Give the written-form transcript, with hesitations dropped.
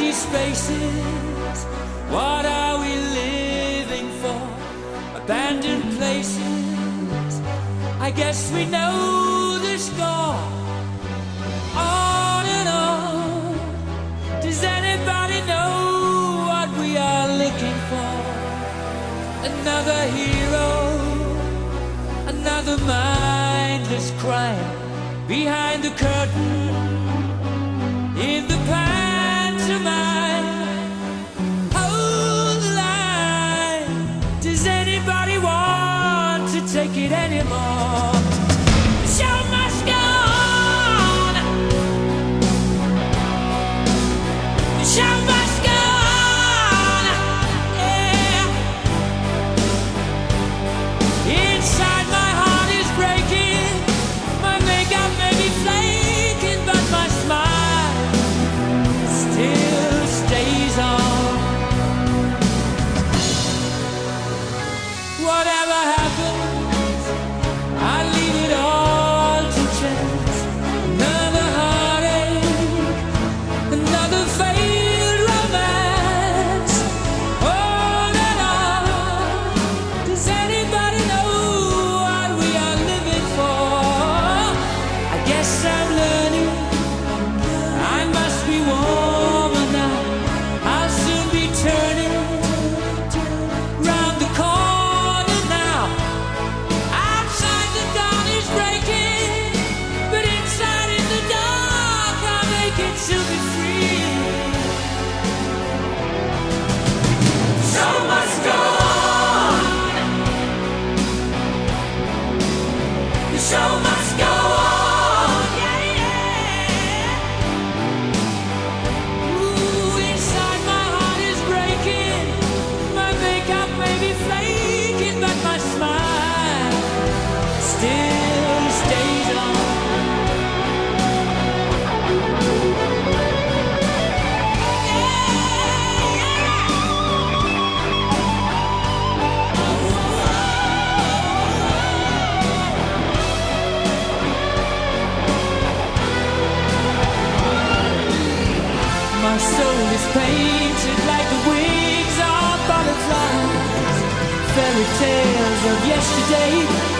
empty spaces. What are we living for? Abandoned places. I guess we know the score. On and on. Does anybody know what we are looking for? Another hero, another mindless crime behind the curtain in the pantomime. Hold the line. Does anybody want to take it anymore? The show must go on. The show must go on. Yeah. Inside my heart is breaking. My makeup may be flaking, but my smile still stays on. Whatever happens, I leave it all to chance. Another heartache, another failed romance. On and on. Does anybody know what we are living for? I guess I'm learning. I must be warmer now. I'll soon be turning round the corner now. Outside the dawn is breaking, but inside in the dark I'll make it to be free. Show must go on. The show must go on. Yeah, yeah. Ooh, inside my heart is breaking. My makeup may be flaking, but my smile still stays on. My soul is painted like the wings of butterflies. Fairy tales of yesterday